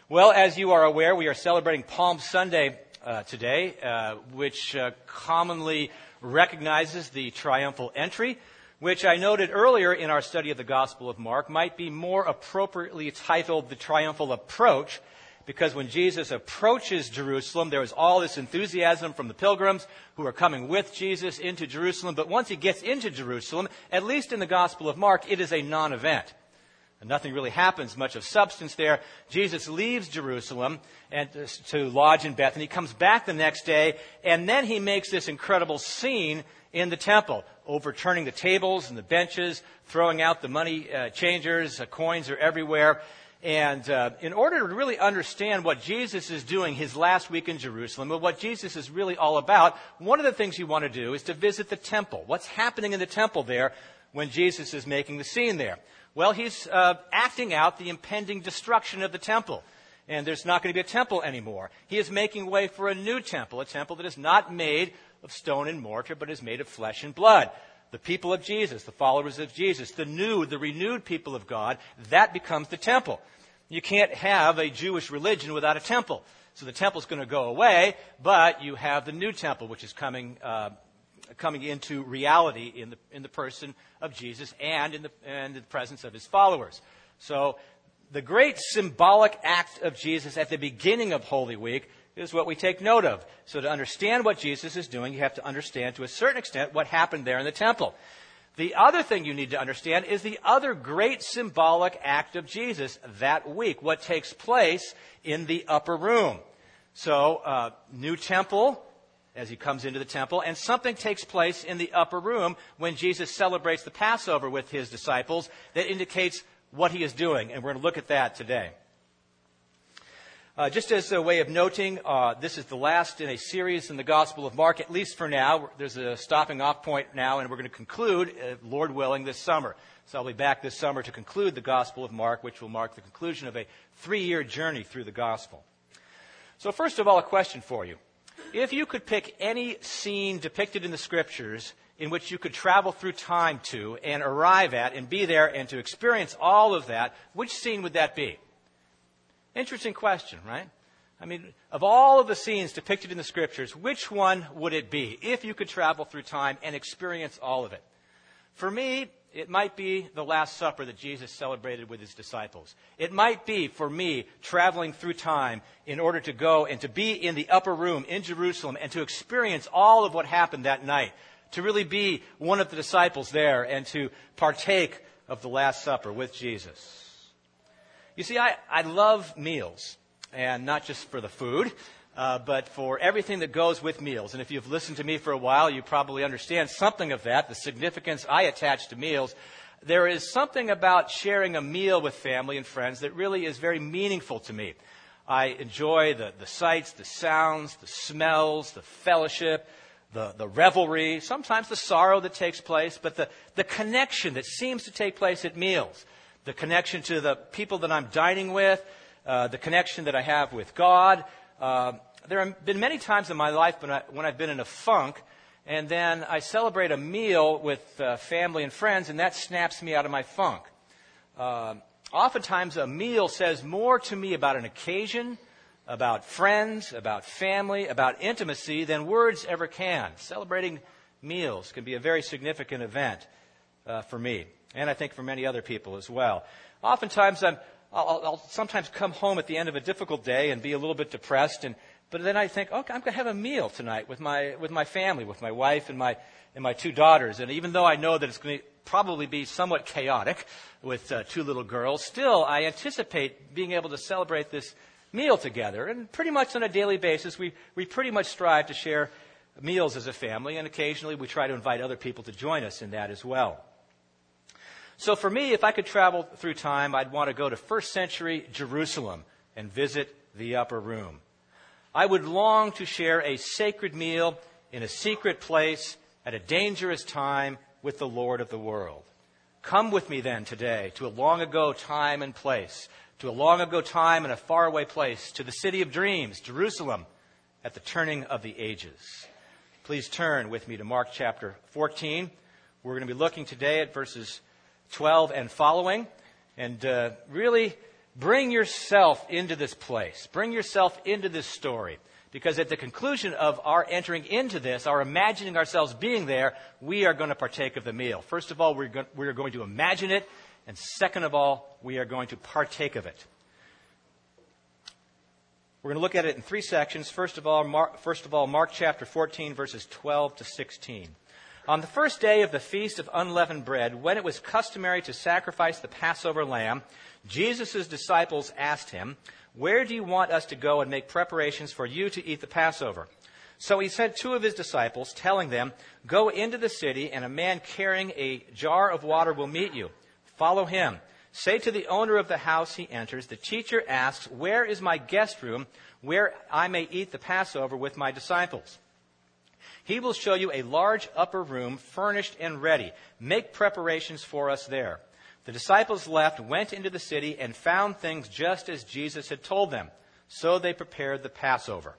Well, as you are aware, we are celebrating Palm Sunday today, which commonly recognizes the triumphal entry, which I noted earlier in our study of the Gospel of Mark might be more appropriately titled the triumphal approach, because when Jesus approaches Jerusalem, there is all this enthusiasm from the pilgrims who are coming with Jesus into Jerusalem. But once he gets into Jerusalem, at least in the Gospel of Mark, it is a non-event. And nothing really happens, much of substance there. Jesus leaves Jerusalem and to lodge in Bethany. He comes back the next day, and then he makes this incredible scene in the temple, overturning the tables and the benches, throwing out the money changers, coins are everywhere. And in order to really understand what Jesus is doing his last week in Jerusalem, or what Jesus is really all about, one of the things you want to do is to visit the temple. What's happening in the temple there when Jesus is making the scene there? Well, he's acting out the impending destruction of the temple. And there's not going to be a temple anymore. He is making way for a new temple, a temple that is not made of stone and mortar, but is made of flesh and blood. The people of Jesus, the followers of Jesus, the renewed people of God, that becomes the temple. You can't have a Jewish religion without a temple. So the temple's going to go away, but you have the new temple, which is coming into reality in the person of Jesus and in the presence of his followers. So the great symbolic act of Jesus at the beginning of Holy Week is what we take note of. So to understand what Jesus is doing, you have to understand to a certain extent what happened there in the temple. The other thing you need to understand is the other great symbolic act of Jesus that week, what takes place in the upper room. So, new temple, as he comes into the temple, and something takes place in the upper room when Jesus celebrates the Passover with his disciples that indicates what he is doing, and we're going to look at that today. Just as a way of noting, this is the last in a series in the Gospel of Mark, at least for now. There's a stopping off point now, and we're going to conclude, Lord willing, this summer. So I'll be back this summer to conclude the Gospel of Mark, which will mark the conclusion of a 3-year journey through the Gospel. So first of all, a question for you. If you could pick any scene depicted in the Scriptures in which you could travel through time to and arrive at and be there and to experience all of that, which scene would that be? Interesting question, right? I mean, of all of the scenes depicted in the Scriptures, which one would it be if you could travel through time and experience all of it? For me, it might be the Last Supper that Jesus celebrated with his disciples. It might be, for me, traveling through time in order to go and to be in the upper room in Jerusalem and to experience all of what happened that night, to really be one of the disciples there and to partake of the Last Supper with Jesus. You see, I love meals, and not just for the food, but for everything that goes with meals. And if you've listened to me for a while, you probably understand something of that, the significance I attach to meals. There is something about sharing a meal with family and friends that really is very meaningful to me. I enjoy the sights, the sounds, the smells, the fellowship, the revelry, sometimes the sorrow that takes place, but the connection that seems to take place at meals. The connection to the people that I'm dining with, the connection that I have with God. There have been many times in my life when I've been in a funk, and then I celebrate a meal with family and friends, and that snaps me out of my funk. Oftentimes a meal says more to me about an occasion, about friends, about family, about intimacy than words ever can. Celebrating meals can be a very significant event for me. And I think for many other people as well. Oftentimes, I'll sometimes come home at the end of a difficult day and be a little bit depressed, but then I think, okay, I'm going to have a meal tonight with my family, with my wife and my 2 daughters. And even though I know that it's going to probably be somewhat chaotic with 2 little girls, still I anticipate being able to celebrate this meal together. And pretty much on a daily basis, we pretty much strive to share meals as a family, and occasionally we try to invite other people to join us in that as well. So for me, if I could travel through time, I'd want to go to first century Jerusalem and visit the upper room. I would long to share a sacred meal in a secret place at a dangerous time with the Lord of the world. Come with me then today to a long ago time and place, to a long ago time and a faraway place, to the city of dreams, Jerusalem, at the turning of the ages. Please turn with me to Mark chapter 14. We're going to be looking today at verses 12 and following, and really Bring yourself into this place. Bring yourself into this story. Because at the conclusion of our entering into this, our imagining ourselves being there, we are going to partake of the meal. First of all, we are going to imagine it. And second of all, we are going to partake of it. We're going to look at it in three sections. First of all, Mark chapter 14, verses 12 to 16. On the first day of the Feast of Unleavened Bread, when it was customary to sacrifice the Passover lamb, Jesus' disciples asked him, "Where do you want us to go and make preparations for you to eat the Passover?" So he sent two of his disciples, telling them, "Go into the city, and a man carrying a jar of water will meet you. Follow him. Say to the owner of the house he enters, 'The teacher asks, where is my guest room where I may eat the Passover with my disciples?' He will show you a large upper room furnished and ready. Make preparations for us there." The disciples left, went into the city, and found things just as Jesus had told them. So they prepared the Passover.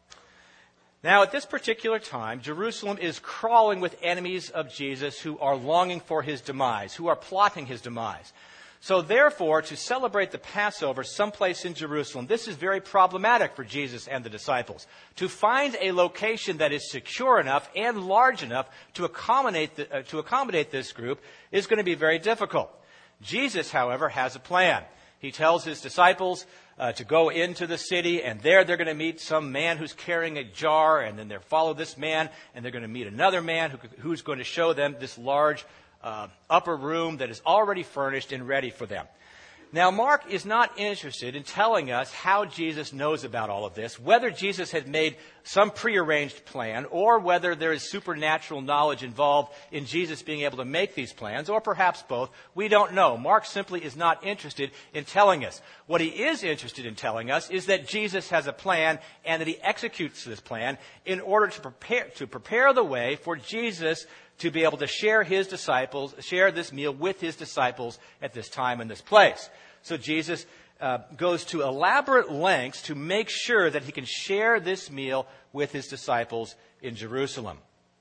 Now, at this particular time, Jerusalem is crawling with enemies of Jesus who are longing for his demise, who are plotting his demise. So therefore, to celebrate the Passover someplace in Jerusalem, this is very problematic for Jesus and the disciples. To find a location that is secure enough and large enough to accommodate this group is going to be very difficult. Jesus, however, has a plan. He tells his disciples to go into the city, and there they're going to meet some man who's carrying a jar, and then they'll follow this man, and they're going to meet another man who's going to show them this large upper room that is already furnished and ready for them. Now, Mark is not interested in telling us how Jesus knows about all of this, whether Jesus had made some prearranged plan, or whether there is supernatural knowledge involved in Jesus being able to make these plans, or perhaps both. We don't know. Mark simply is not interested in telling us. What he is interested in telling us is that Jesus has a plan and that he executes this plan in order to prepare the way for Jesus to be able to share this meal with his disciples at this time and this place. So Jesus goes to elaborate lengths to make sure that he can share this meal with his disciples in Jerusalem.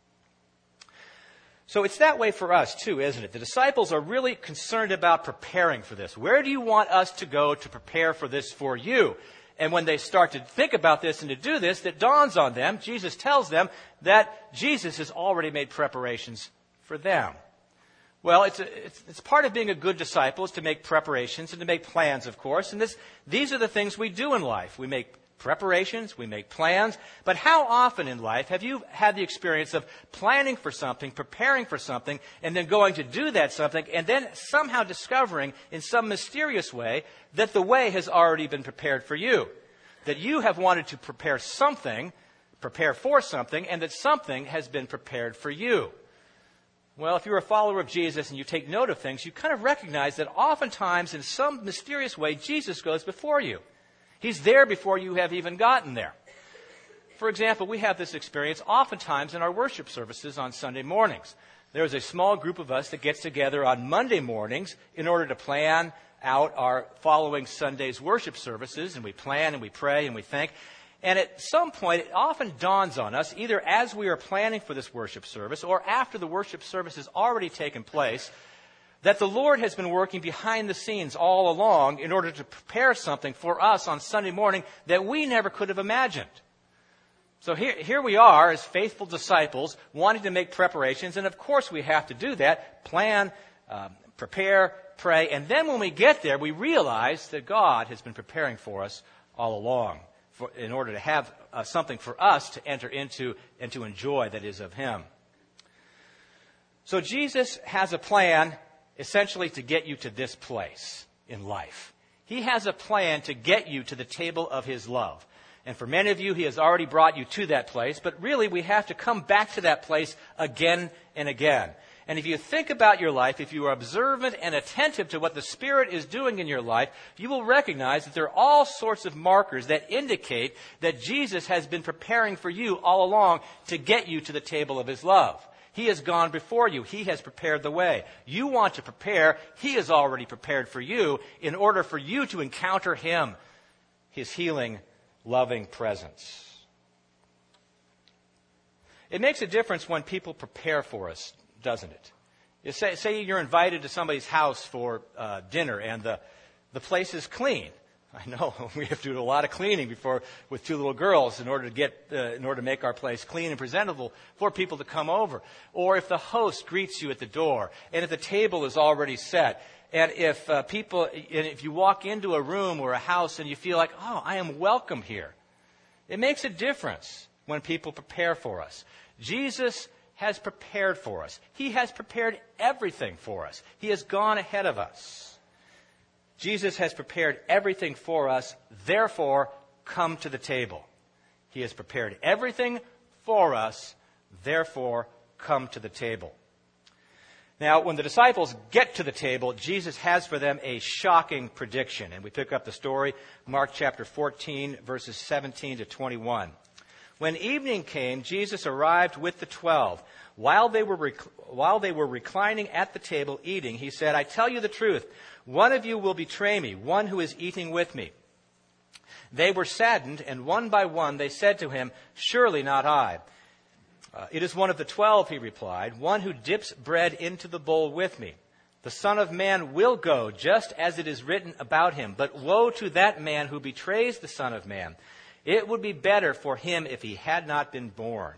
So it's that way for us too, isn't it? The disciples are really concerned about preparing for this. Where do you want us to go to prepare for this for you? And when they start to think about this and to do this, it dawns on them, Jesus tells them that Jesus has already made preparations for them. Well, it's part of being a good disciple is to make preparations and to make plans, of course. And these are the things we do in life. We make preparations, we make plans. But how often in life have you had the experience of planning for something, preparing for something, and then going to do that something, and then somehow discovering in some mysterious way that the way has already been prepared for you? That you have wanted to prepare for something, and that something has been prepared for you. Well, if you're a follower of Jesus and you take note of things, you kind of recognize that oftentimes in some mysterious way, Jesus goes before you. He's there before you have even gotten there. For example, we have this experience oftentimes in our worship services on Sunday mornings. There's a small group of us that gets together on Monday mornings in order to plan out our following Sunday's worship services, and we plan and we pray and we think. And at some point, it often dawns on us, either as we are planning for this worship service or after the worship service has already taken place, that the Lord has been working behind the scenes all along in order to prepare something for us on Sunday morning that we never could have imagined. So here we are as faithful disciples wanting to make preparations, and of course we have to do that, plan, prepare, pray, and then when we get there, we realize that God has been preparing for us all along in order to have something for us to enter into and to enjoy that is of him. So Jesus has a plan essentially to get you to this place in life. He has a plan to get you to the table of his love. And for many of you, he has already brought you to that place, but really we have to come back to that place again and again. And if you think about your life, if you are observant and attentive to what the Spirit is doing in your life, you will recognize that there are all sorts of markers that indicate that Jesus has been preparing for you all along to get you to the table of his love. He has gone before you. He has prepared the way. You want to prepare. He has already prepared for you in order for you to encounter him, his healing, loving presence. It makes a difference when people prepare for us, doesn't it? Say you're invited to somebody's house for dinner, and the place is clean. I know we have to do a lot of cleaning with two little girls in order to make our place clean and presentable for people to come over. Or if the host greets you at the door, and if the table is already set, and if you walk into a room or a house and you feel like, oh, I am welcome here. It makes a difference when people prepare for us. Jesus has prepared for us. He has prepared everything for us. He has gone ahead of us. Jesus has prepared everything for us, therefore, come to the table. He has prepared everything for us, therefore, come to the table. Now, when the disciples get to the table, Jesus has for them a shocking prediction. And we pick up the story, Mark chapter 14, verses 17 to 21. When evening came, Jesus arrived with the 12. While they were reclining at the table eating, he said, I tell you the truth, one of you will betray me, one who is eating with me. They were saddened, and one by one they said to him, surely not I. It is one of the 12, he replied, one who dips bread into the bowl with me. The Son of Man will go just as it is written about him, but woe to that man who betrays the Son of Man. It would be better for him if he had not been born.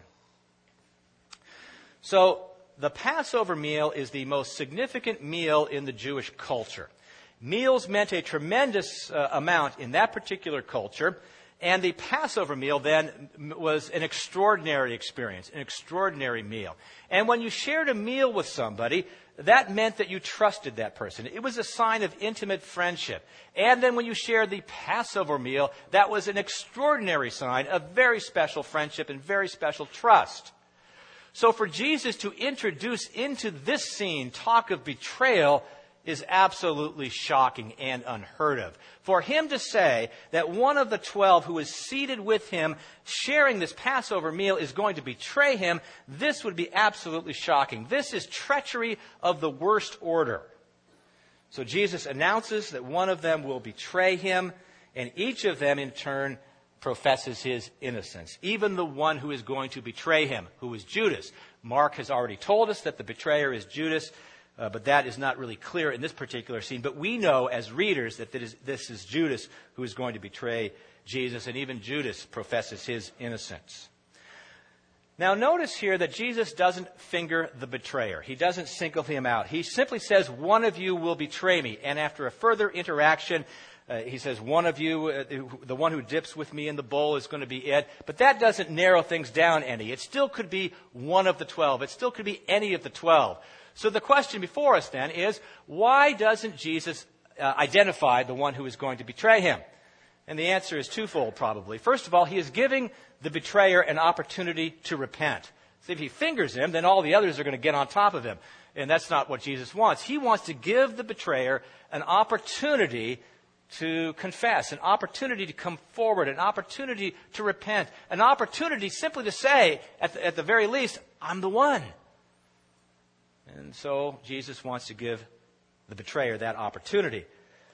So, the Passover meal is the most significant meal in the Jewish culture. Meals meant a tremendous amount in that particular culture, and the Passover meal then was an extraordinary experience, an extraordinary meal. And when you shared a meal with somebody, that meant that you trusted that person. It was a sign of intimate friendship. And then when you shared the Passover meal, that was an extraordinary sign of very special friendship and very special trust. So for Jesus to introduce into this scene talk of betrayal is absolutely shocking and unheard of. For him to say that one of the 12 who is seated with him sharing this Passover meal is going to betray him, this would be absolutely shocking. This is treachery of the worst order. So Jesus announces that one of them will betray him, and each of them in turn professes his innocence. Even the one who is going to betray him, who is Judas. Mark has already told us that the betrayer is Judas, but that is not really clear in this particular scene. But we know as readers that this is Judas who is going to betray Jesus, and even Judas professes his innocence. Now notice here that Jesus doesn't finger the betrayer. He doesn't single him out. He simply says, one of you will betray me. And after a further interaction, he says, one of you, the one who dips with me in the bowl is going to be it. But that doesn't narrow things down any. It still could be one of the 12. It still could be any of the 12. So the question before us then is, why doesn't Jesus identify the one who is going to betray him? And the answer is twofold, probably. First of all, he is giving the betrayer an opportunity to repent. So if he fingers him, then all the others are going to get on top of him. And that's not what Jesus wants. He wants to give the betrayer an opportunity to confess, an opportunity to come forward, an opportunity to repent, an opportunity simply to say, at the very least, I'm the one. And so Jesus wants to give the betrayer that opportunity.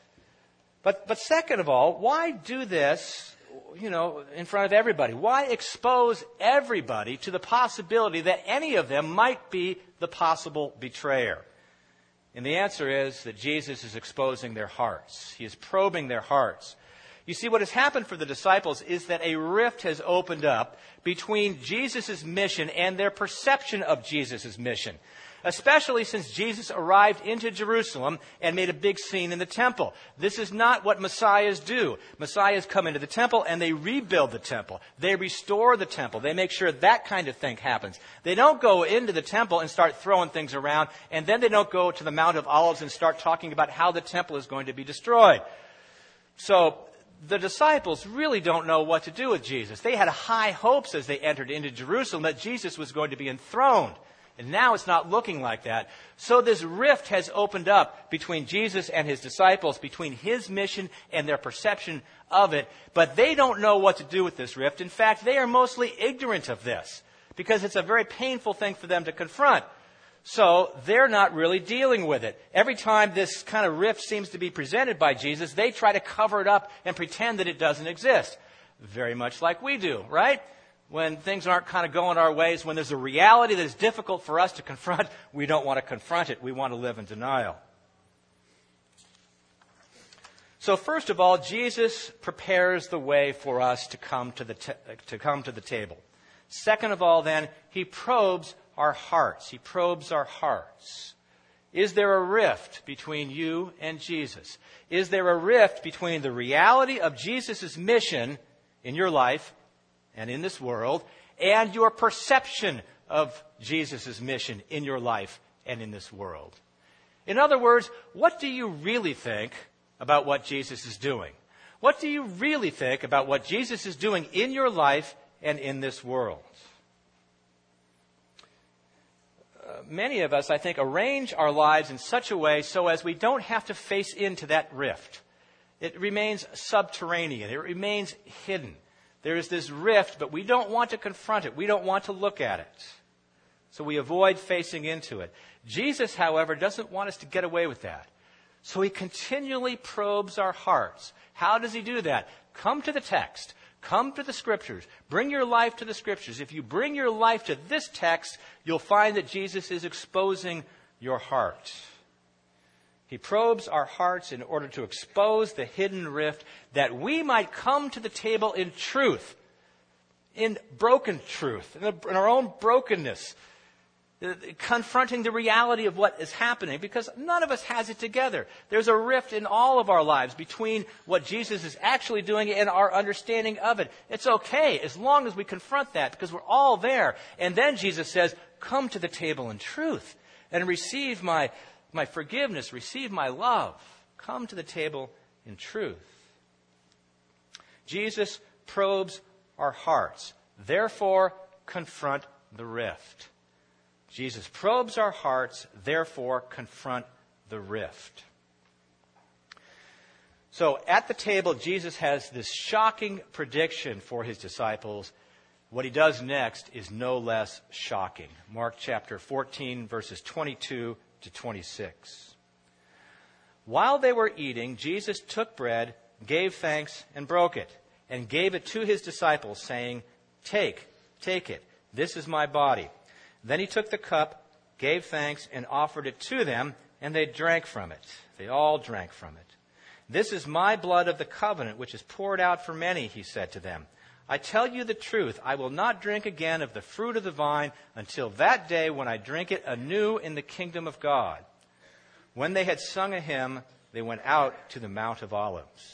But second of all, why do this, in front of everybody? Why expose everybody to the possibility that any of them might be the possible betrayer? And the answer is that Jesus is exposing their hearts. He is probing their hearts. You see, what has happened for the disciples is that a rift has opened up between Jesus' mission and their perception of Jesus' mission. Especially since Jesus arrived into Jerusalem and made a big scene in the temple. This is not what Messiahs do. Messiahs come into the temple and they rebuild the temple. They restore the temple. They make sure that kind of thing happens. They don't go into the temple and start throwing things around, and then they don't go to the Mount of Olives and start talking about how the temple is going to be destroyed. So the disciples really don't know what to do with Jesus. They had high hopes as they entered into Jerusalem that Jesus was going to be enthroned. And now it's not looking like that. So this rift has opened up between Jesus and his disciples, between his mission and their perception of it. But they don't know what to do with this rift. In fact, they are mostly ignorant of this because it's a very painful thing for them to confront. So they're not really dealing with it. Every time this kind of rift seems to be presented by Jesus, they try to cover it up and pretend that it doesn't exist. Very much like we do, right? When things aren't kind of going our ways, when there's a reality that is difficult for us to confront, we don't want to confront it. We want to live in denial. So first of all, Jesus prepares the way for us to come to the table. Second of all, then, he probes our hearts. He probes our hearts. Is there a rift between you and Jesus? Is there a rift between the reality of Jesus' mission in your life and in this world and your perception of Jesus' mission in your life and in this world? In other words, what do you really think about what Jesus is doing? What do you really think about what Jesus is doing in your life and in this world? Many of us, I think, arrange our lives in such a way so as we don't have to face into that rift. It remains subterranean. It remains hidden. There is this rift, but we don't want to confront it. We don't want to look at it. So we avoid facing into it. Jesus, however, doesn't want us to get away with that. So he continually probes our hearts. How does he do that? Come to the text. Come to the Scriptures. Bring your life to the Scriptures. If you bring your life to this text, you'll find that Jesus is exposing your heart. He probes our hearts in order to expose the hidden rift that we might come to the table in truth, in broken truth, in our own brokenness, confronting the reality of what is happening, because none of us has it together. There's a rift in all of our lives between what Jesus is actually doing and our understanding of it. It's okay as long as we confront that, because we're all there. And then Jesus says, come to the table in truth and receive my forgiveness, receive my love. Come to the table in truth. Jesus probes our hearts. Therefore, confront the rift. Jesus probes our hearts, therefore confront the rift. So at the table, Jesus has this shocking prediction for his disciples. What he does next is no less shocking. Mark chapter 14, verses 22 to 26. While they were eating, Jesus took bread, gave thanks, and broke it, and gave it to his disciples, saying, Take it. This is my body. Then he took the cup, gave thanks, and offered it to them, and they drank from it. They all drank from it. This is my blood of the covenant, which is poured out for many, he said to them. I tell you the truth, I will not drink again of the fruit of the vine until that day when I drink it anew in the kingdom of God. When they had sung a hymn, they went out to the Mount of Olives.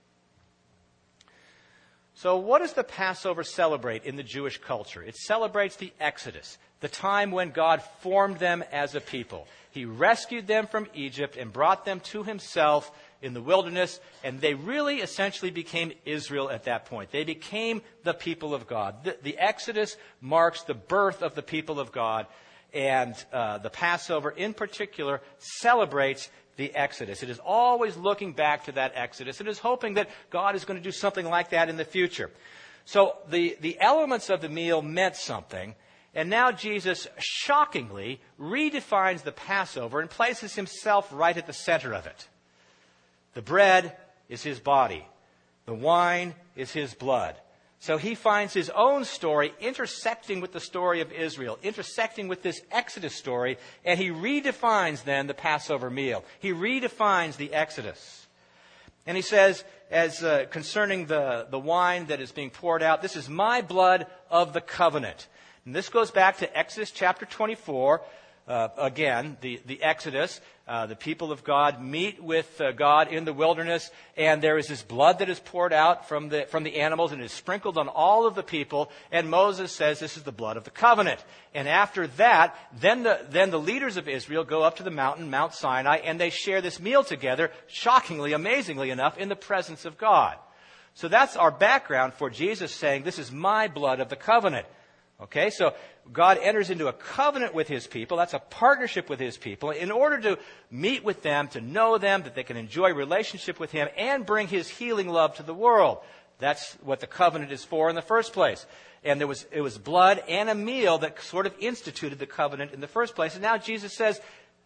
So what does the Passover celebrate in the Jewish culture? It celebrates the Exodus, the time when God formed them as a people. He rescued them from Egypt and brought them to himself in the wilderness, and they really essentially became Israel at that point. They became the people of God. The Exodus marks the birth of the people of God, and the Passover in particular celebrates the Exodus. It is always looking back to that Exodus. It is hoping that God is going to do something like that in the future. So the elements of the meal meant something, and now Jesus shockingly redefines the Passover and places himself right at the center of it. The bread is his body. The wine is his blood. So he finds his own story intersecting with the story of Israel, intersecting with this Exodus story, and he redefines then the Passover meal. He redefines the Exodus. And he says, as concerning the wine that is being poured out, this is my blood of the covenant. And this goes back to Exodus chapter 24. Again, the Exodus, the people of God meet with God in the wilderness, and there is this blood that is poured out from the animals and is sprinkled on all of the people. And Moses says this is the blood of the covenant. And after that, then the leaders of Israel go up to the mountain, Mount Sinai, and they share this meal together, shockingly, amazingly enough, in the presence of God. So that's our background for Jesus saying, this is my blood of the covenant. Okay, so God enters into a covenant with his people. That's a partnership with his people in order to meet with them, to know them, that they can enjoy relationship with him and bring his healing love to the world. That's what the covenant is for in the first place. And it was blood and a meal that sort of instituted the covenant in the first place. And now Jesus says,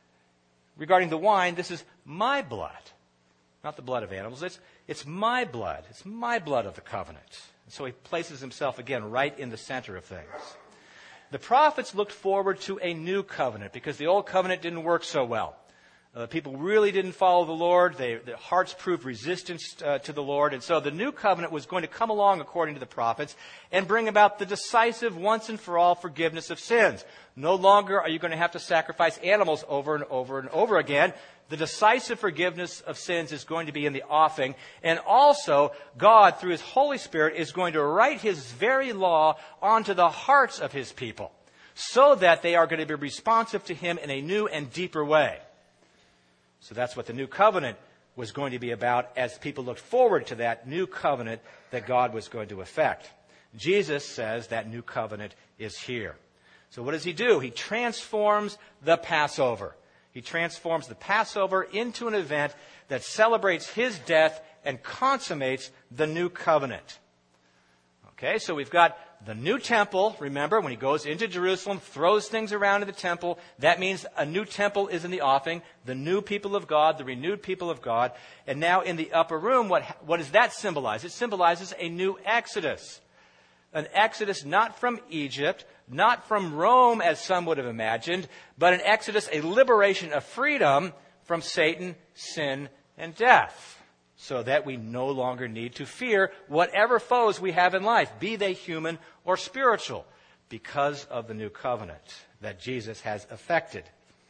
regarding the wine, this is my blood. Not the blood of animals. It's my blood. It's my blood of the covenant. So he places himself again right in the center of things. The prophets looked forward to a new covenant because the old covenant didn't work so well. People really didn't follow the Lord. Their hearts proved resistance to the Lord. And so the new covenant was going to come along, according to the prophets, and bring about the decisive once and for all forgiveness of sins. No longer are you going to have to sacrifice animals over and over and over again. The decisive forgiveness of sins is going to be in the offering. And also, God, through His Holy Spirit, is going to write His very law onto the hearts of His people, so that they are going to be responsive to Him in a new and deeper way. So that's what the new covenant was going to be about, as people looked forward to that new covenant that God was going to effect. Jesus says that new covenant is here. So what does He do? He transforms the Passover. He transforms the Passover into an event that celebrates His death and consummates the new covenant. Okay, so we've got the new temple. Remember, when He goes into Jerusalem, throws things around in the temple, that means a new temple is in the offing, the new people of God, the renewed people of God. And now in the upper room, what does that symbolize? It symbolizes a new exodus. An exodus not from Egypt, not from Rome, as some would have imagined, but an exodus, a liberation, a freedom from Satan, sin, and death, so that we no longer need to fear whatever foes we have in life, be they human or spiritual, because of the new covenant that Jesus has effected.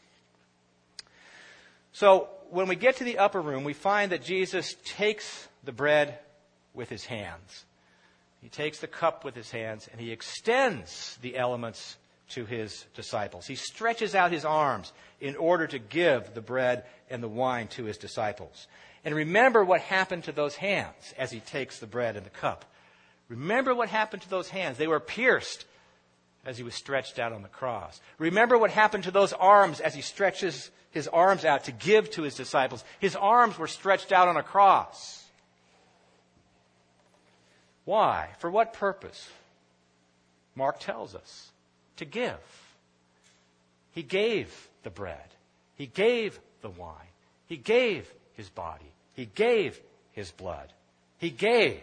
So when we get to the upper room, we find that Jesus takes the bread with His hands. He takes the cup with His hands, and He extends the elements to His disciples. He stretches out His arms in order to give the bread and the wine to His disciples. And remember what happened to those hands as He takes the bread and the cup. Remember what happened to those hands. They were pierced as He was stretched out on the cross. Remember what happened to those arms as He stretches His arms out to give to His disciples. His arms were stretched out on a cross. Why? For what purpose? Mark tells us. To give. He gave the bread. He gave the wine. He gave His body. He gave His blood. He gave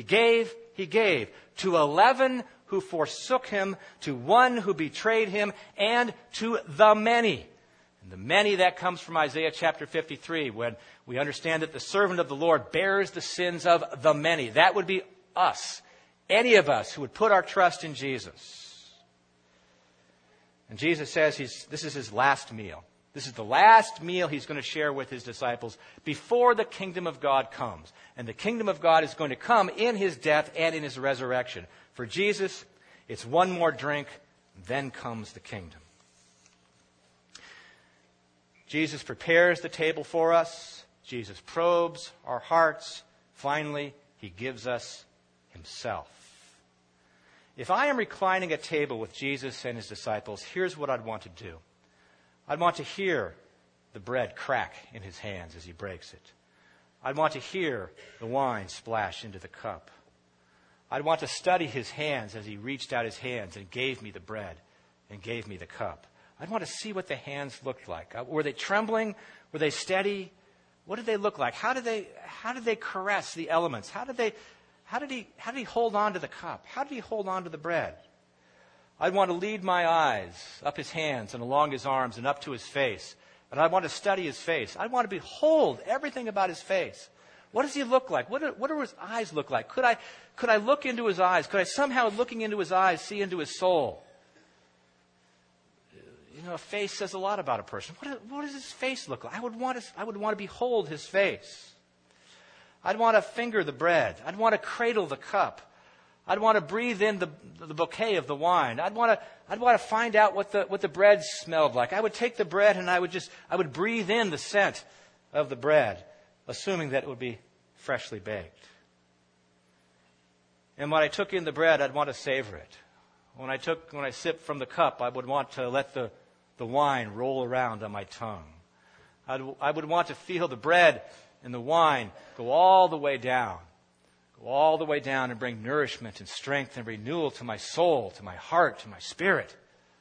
to 11 who forsook Him, to one who betrayed Him, and to the many. And the many, that comes from Isaiah chapter 53, when we understand that the servant of the Lord bears the sins of the many. That would be us, any of us who would put our trust in Jesus. And Jesus says this is His last meal. This is the last meal He's going to share with His disciples before the kingdom of God comes. And the kingdom of God is going to come in His death and in His resurrection. For Jesus, it's one more drink, then comes the kingdom. Jesus prepares the table for us. Jesus probes our hearts. Finally, He gives us Himself. If I am reclining at table with Jesus and His disciples, here's what I'd want to do. I'd want to hear the bread crack in His hands as He breaks it. I'd want to hear the wine splash into the cup. I'd want to study His hands as He reached out His hands and gave me the bread and gave me the cup. I'd want to see what the hands looked like. Were they trembling? Were they steady? What did they look like? How did they caress the elements? How did he hold on to the cup? How did He hold on to the bread? I'd want to lead my eyes up His hands and along His arms and up to His face. And I'd want to study His face. I'd want to behold everything about His face. What does He look like? What do His eyes look like? Could I look into His eyes? Could I somehow, looking into His eyes, see into His soul? You know, a face says a lot about a person. What does His face look like? I would want to behold His face. I'd want to finger the bread. I'd want to cradle the cup. I'd want to breathe in the bouquet of the wine. I'd want to find out what the bread smelled like. I would take the bread and I would breathe in the scent of the bread, assuming that it would be freshly baked. And when I took in the bread, I'd want to savor it. When I sipped from the cup, I would want to let the wine roll around on my tongue. I would want to feel the bread and the wine go all the way down. Go all the way down and bring nourishment and strength and renewal to my soul, to my heart, to my spirit.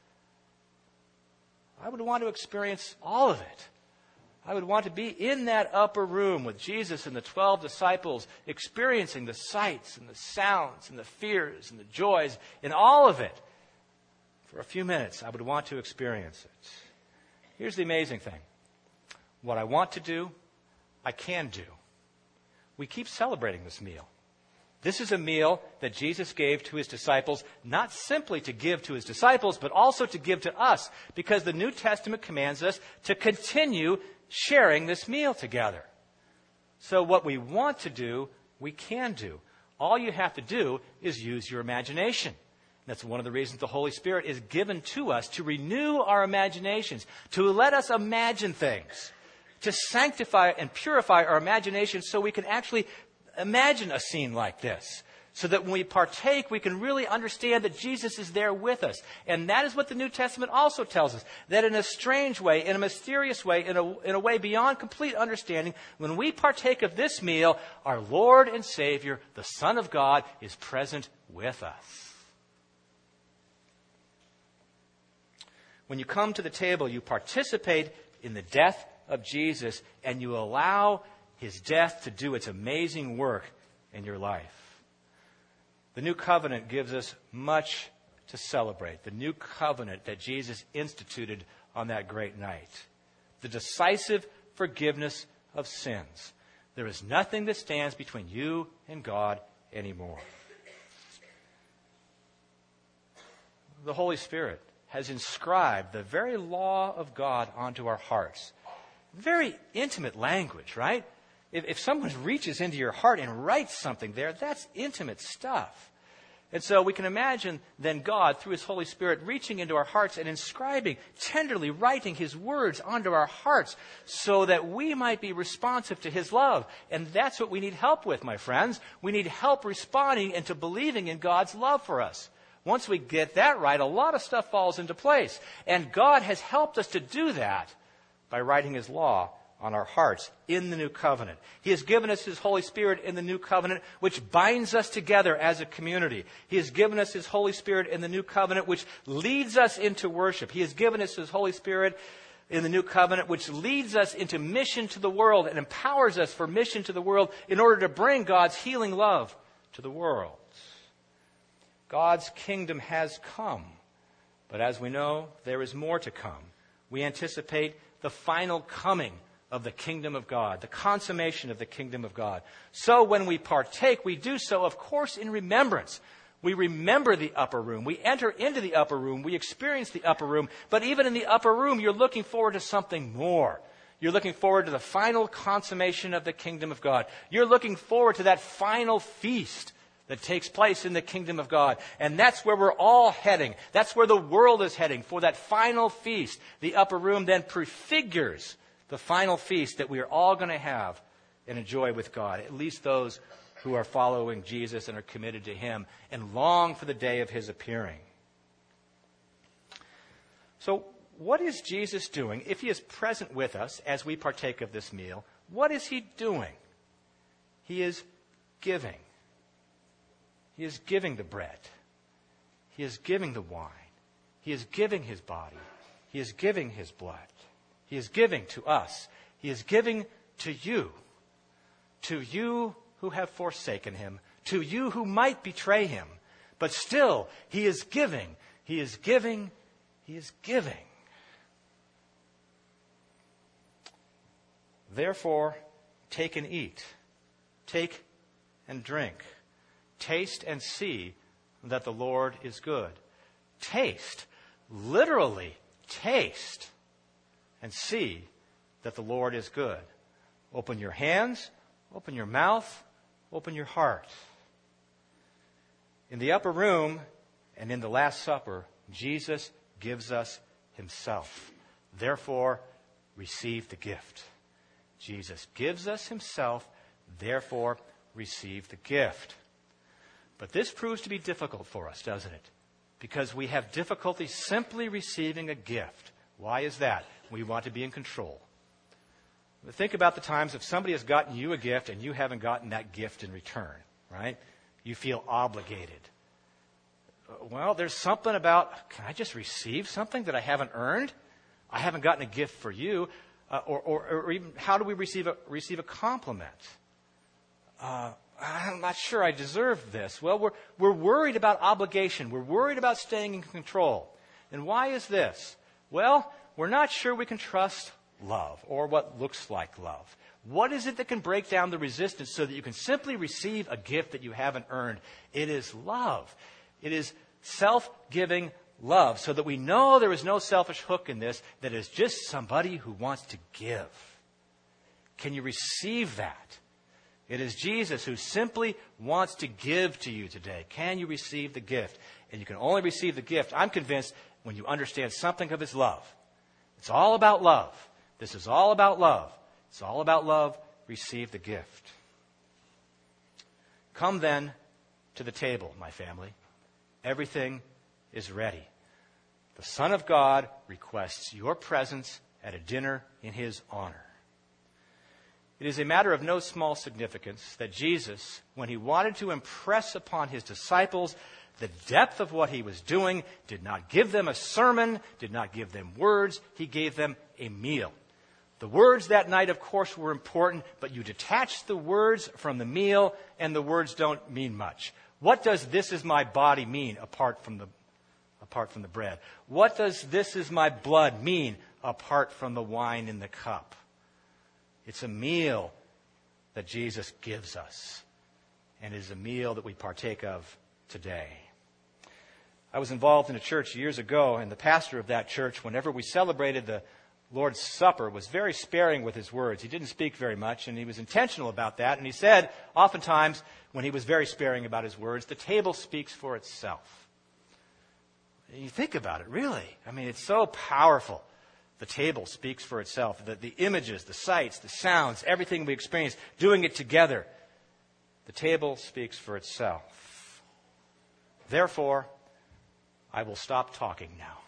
I would want to experience all of it. I would want to be in that upper room with Jesus and the 12 disciples, experiencing the sights and the sounds and the fears and the joys and all of it. For a few minutes, I would want to experience it. Here's the amazing thing. what I want to do, I can do. We keep celebrating this meal. This is a meal that Jesus gave to his disciples, not simply to give to his disciples, but also to give to us, because the New Testament commands us to continue sharing this meal together. So what we want to do, we can do. All you have to do is use your imagination. That's one of the reasons the Holy Spirit is given to us, to renew our imaginations, to let us imagine things, to sanctify and purify our imagination so we can actually imagine a scene like this, so that when we partake, we can really understand that Jesus is there with us. And that is what the New Testament also tells us, that in a strange way, in a mysterious way, in a way beyond complete understanding, when we partake of this meal, our Lord and Savior, the Son of God, is present with us. When you come to the table, you participate in the death of Jesus, and you allow his death to do its amazing work in your life. The new covenant gives us much to celebrate. The new covenant that Jesus instituted on that great night. The decisive forgiveness of sins. There is nothing that stands between you and God anymore. The Holy Spirit has inscribed the very law of God onto our hearts. Very intimate language, right? If someone reaches into your heart and writes something there, that's intimate stuff. And so we can imagine then God, through his Holy Spirit, reaching into our hearts and inscribing, tenderly writing his words onto our hearts so that we might be responsive to his love. And that's what we need help with, my friends. We need help responding and to believing in God's love for us. Once we get that right, a lot of stuff falls into place. And God has helped us to do that by writing his law on our hearts in the new covenant. He has given us his Holy Spirit in the new covenant, which binds us together as a community. He has given us his Holy Spirit in the new covenant, which leads us into worship. He has given us his Holy Spirit in the new covenant, which leads us into mission to the world and empowers us for mission to the world in order to bring God's healing love to the world. God's kingdom has come, but as we know, there is more to come. We anticipate the final coming of the kingdom of God, the consummation of the kingdom of God. So when we partake, we do so, of course, in remembrance. We remember the upper room. We enter into the upper room. We experience the upper room. But even in the upper room, you're looking forward to something more. You're looking forward to the final consummation of the kingdom of God. You're looking forward to that final feast that takes place in the kingdom of God. And that's where we're all heading. That's where the world is heading, for that final feast. The upper room then prefigures the final feast that we are all going to have and enjoy with God, at least those who are following Jesus and are committed to him and long for the day of his appearing. So what is Jesus doing if he is present with us as we partake of this meal? What is he doing? He is giving. He is giving the bread. He is giving the wine. He is giving his body. He is giving his blood. He is giving to us. He is giving to you who have forsaken him, to you who might betray him. But still, he is giving. He is giving. He is giving. Therefore, take and eat. Take and drink. Taste and see that the Lord is good. Taste, literally taste, and see that the Lord is good. Open your hands, open your mouth, open your heart. In the upper room and in the Last Supper, Jesus gives us himself. Therefore, receive the gift. Jesus gives us himself, therefore, receive the gift. But this proves to be difficult for us, doesn't it? Because we have difficulty simply receiving a gift. Why is that? We want to be in control. Think about the times if somebody has gotten you a gift and you haven't gotten that gift in return, right? You feel obligated. Well, there's something about, can I just receive something that I haven't earned? I haven't gotten a gift for you. Or even, how do we receive a compliment? I'm not sure I deserve this. Well, we're worried about obligation. We're worried about staying in control. And why is this? Well, we're not sure we can trust love or what looks like love? What is it that can break down the resistance so that you can simply receive a gift that you haven't earned? It is love. It is self-giving love, so that we know there is no selfish hook in this, that is just somebody who wants to give. Can you receive that? It is Jesus who simply wants to give to you today. Can you receive the gift? And you can only receive the gift, I'm convinced, when you understand something of his love. It's all about love. This is all about love. It's all about love. Receive the gift. Come then to the table, my family. Everything is ready. The Son of God requests your presence at a dinner in his honor. It is a matter of no small significance that Jesus, when he wanted to impress upon his disciples the depth of what he was doing, did not give them a sermon, did not give them words. He gave them a meal. The words that night, of course, were important, but you detach the words from the meal, and the words don't mean much. What does "this is my body" mean apart from the bread? What does "this is my blood" mean apart from the wine in the cup? It's a meal that Jesus gives us, and it is a meal that we partake of today. I was involved in a church years ago, and the pastor of that church, whenever we celebrated the Lord's Supper, was very sparing with his words. He didn't speak very much, and he was intentional about that. And he said, oftentimes, when he was very sparing about his words, the table speaks for itself. And you think about it, really. I mean, it's so powerful. The table speaks for itself. The images, the sights, the sounds, everything we experience, doing it together. The table speaks for itself. Therefore, I will stop talking now.